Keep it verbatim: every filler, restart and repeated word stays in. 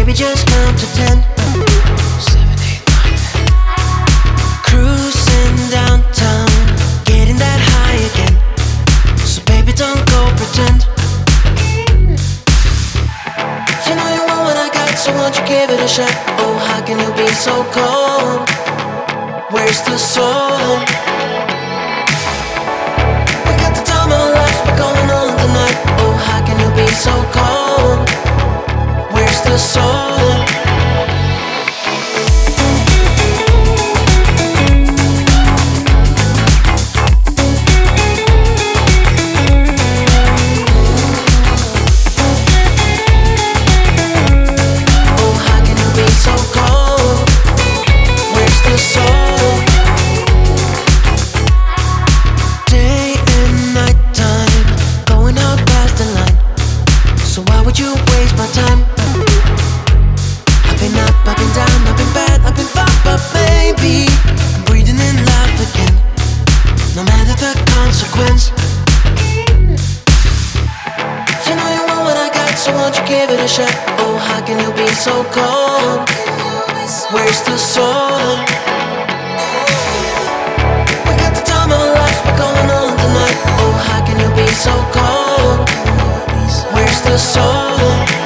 baby, just count to ten. Seven, eight, nine, ten. Cruising downtown, getting that high again. So baby, don't go pretend. You know you want what I got, so won't you give it a shot? Oh, how can you be so cold? Where's the soul? We got the time of our lives, we're going all in the night. Oh, how can you be so cold? Where's the soul? So won't you give it a shot? Oh, how can you be so cold? Where's the soul? We got the time of our lives, we're going all in the night. Oh, how can you be so cold? Where's the soul?